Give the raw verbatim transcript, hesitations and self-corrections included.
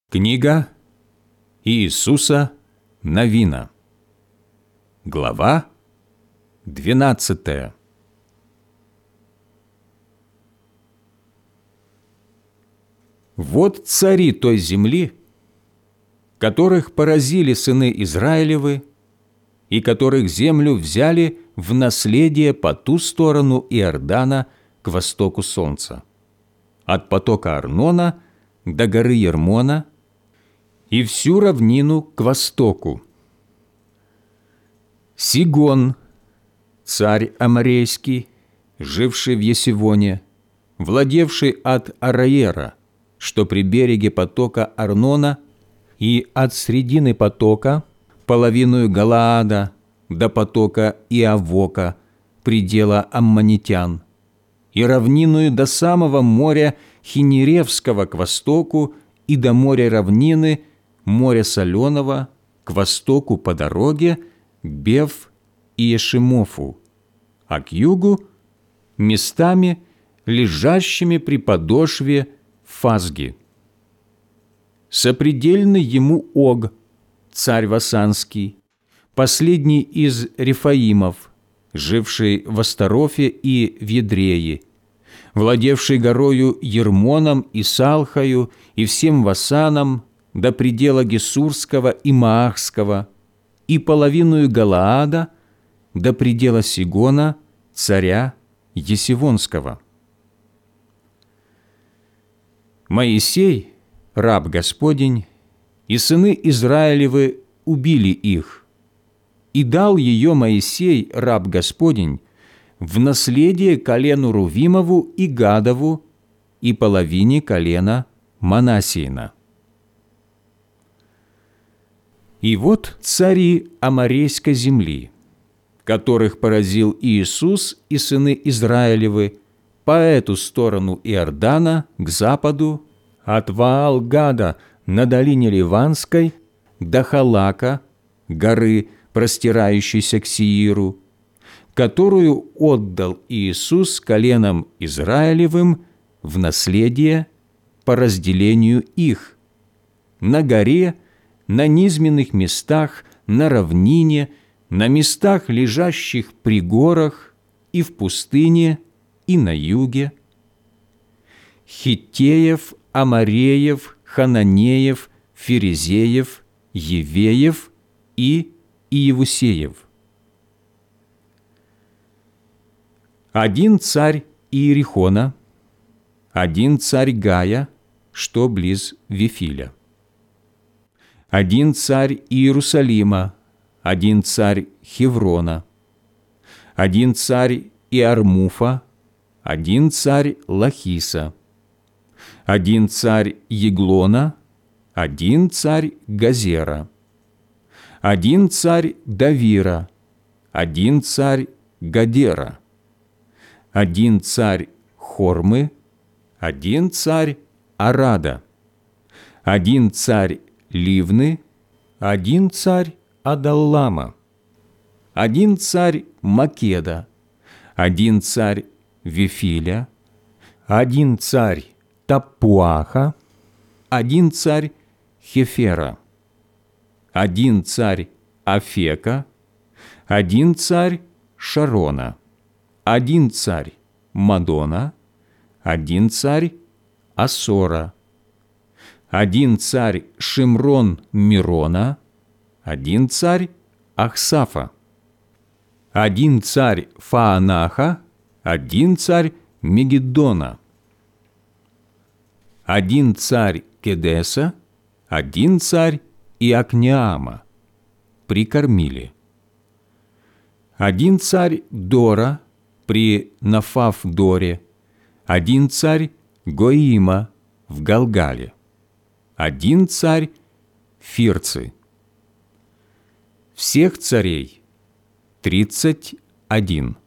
Книга Иисуса Навина. Глава двенадцатая. Вот цари той земли, которых поразили сыны Израилевы, и которых землю взяли в наследие по ту сторону Иордана к востоку солнца, от потока Арнона до горы Ермона и всю равнину к востоку. Сигон, царь Аморейский, живший в Есивоне, владевший от Араера, что при береге потока Арнона, и от средины потока, половину Галаада, до потока Иавока, предела аммонитян, и равнинную до самого моря Хинеревского к востоку и до моря равнины, моря Соленого, к востоку по дороге к Бев и Ешимофу, а к югу – местами, лежащими при подошве Фазги. Сопредельный ему Ог, царь Васанский, последний из Рефаимов, живший в Астарофе и в Едрее, владевший горою Ермоном и Салхою и всем Васаном до предела Гесурского и Маахского, и половиною Галаада до предела Сигона, царя Есивонского. Моисей, раб Господень, и сыны Израилевы убили их, и дал ее Моисей, раб Господень, в наследие колену Рувимову и Гадову и половине колена Манассиина. И вот цари Аморейской земли, которых поразил Иисус и сыны Израилевы по эту сторону Иордана к западу, от Ваал-Гада на долине Ливанской до Халака, горы, простирающейся к Сииру, которую отдал Иисус коленам Израилевым в наследие по разделению их, на горе, на низменных местах, на равнине, на местах, лежащих при горах, и в пустыне, и на юге, Хиттеев, Амореев, Хананеев, Ферезеев, Евеев и Иевусеев. Один царь Иерихона, один царь Гая, что близ Вифиля, один царь Иерусалима, один царь Хеврона, один царь Иармуфа, один царь Лахиса, один царь Еглона, один царь Газера, один царь Давира, один царь Гадера, один царь Хормы, один царь Арада, один царь Ливны, один царь Адаллама, один царь Македа, один царь Вифиля, один царь Таппуаха, один царь Хефера, один царь Афека, один царь Шарона, один царь Мадона, один царь Асора, один царь Шимрон Мирона, один царь Ахсафа, один царь Фаанаха, один царь Мегиддона, один царь Кедеса, один царь Иокнеама, при Кормиле, один царь Дора, при Нафав-Доре, один царь Гоима в Галгале, один царь Фирцы. Всех царей тридцать один.